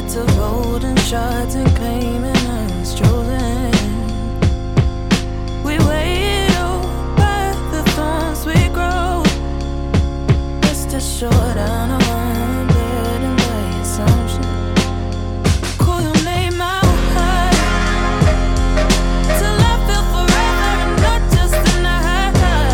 Lots of golden shards and claiming us chosen. We wait by the thorns we grow. Just a short down on one bed and by assumption. Call your name out high till I feel forever and not just a night.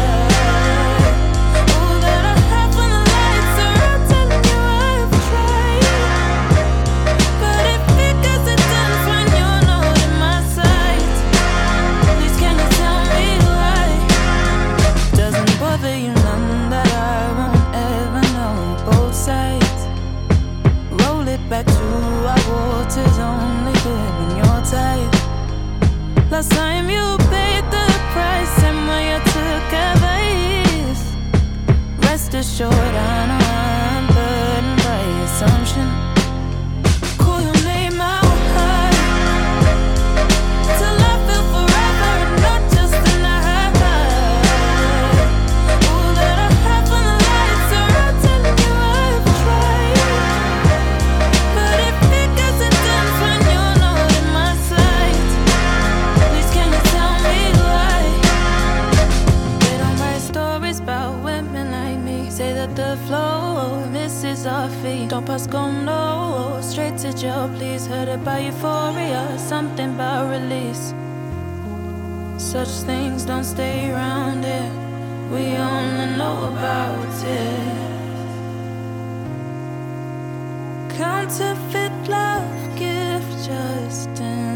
All that I have when the lights are out, telling you I've tried. But it figures it done when you're not in my sight. Please can you tell me why? Doesn't bother you none that I won't ever know both sides. Roll it back to our waters, only good when you're tired. Last time you paid the price and when you took advice. Rest assured I know I'm burdened by assumption. Call your name out high till I feel forever and not just a night. All that I have when the lights are out, telling you I've tried. But it figures it done when you're not in my sight. Please can you tell me why? They don't write stories about women like me. Say that the flow misses our feet. Don't pass go no, straight to jail please. Heard about euphoria, something about release. Such things don't stay around here. We only know about it. Counterfeit love, gift just in